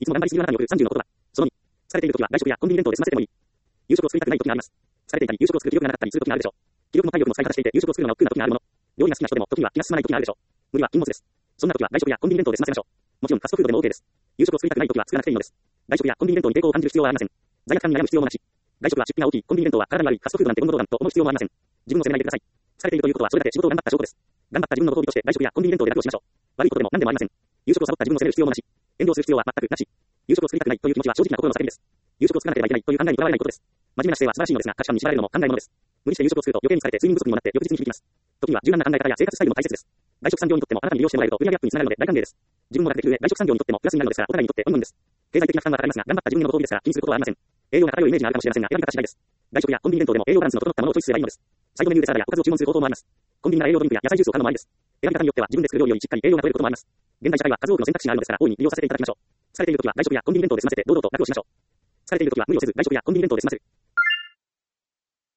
いつも頑張りすぎるあなたによる30の言葉。その2、疲れているときは外食やコンビニ弁当で済ませてもいい。夕食を作りたくない時があります。疲れていたり夕食を作る気力がなかったりする時があるでしょう。気力も体力も使い果たしていて夕食を作るのが億劫な時があるもの。料理が好きな人でも時には気が進まない時があるでしょう。無理は禁物です。そんな時は外食やコンビニ弁当で済ませましょう。もちろんファストフードでも OK です。夕食を作りたくない時は作らなくていいのです。外食やコンビニ弁当に抵抗を感じる必要はありません。罪悪感に悩む必要もなし。外食は出費が大きいコンビニ弁当は体に悪いファストフードなんて温度がと思う必要もありません。自分を責めないでください。疲れているということはそれだけ仕事を頑張った証拠です。頑張った自分のご褒美として外食やコンビニ弁当で楽をしましょう。悪いことでも何でもありません。夕食をサボった自分を責める必要もなし。遠慮する必要は全くなし。夕食を作りたくないという気持ちは正直な心の叫びです。夕食を作らなければいけないという考えにとらわれないことです。真面目な姿勢は素晴らしいのですが、価値観に縛られるのも考えものです。無理して夕食を作ると余計に疲れて睡眠不足にもなって翌日に響きます。時には柔軟な考え方や生活スタイルも大切です。外食産業にとってもあなたに利用してもらえると売上アップにつながるので大歓迎です。自分も楽できる上、外食産業にとってもプラスになるのですから、お互いにとってウィンウィンです。経済的な負担はかかりますが、頑張った自分へのご褒美ですから気にすることはありません。栄養が偏るイメージがあるかもしれませんが、選び方次第です。外食やコンビニ弁当でも栄養バランスの整ったものをチョイスすればいいのです。サイドメニューでサラダやおかずを注文する方法もあります。コンビニなら栄養ドリンクや野菜ジュースを買うのもありです。選び方によっては自分で作る料理よりしっかり栄養が取れることもあります。現代社会は数多くの選択肢があるのですから、大いに利用させていただきましょう。疲れているときは外食やコンビニ弁当で済ませて堂々と楽をしましょう。疲れているときは無理をせず外食やコンビニ弁当で済ませる。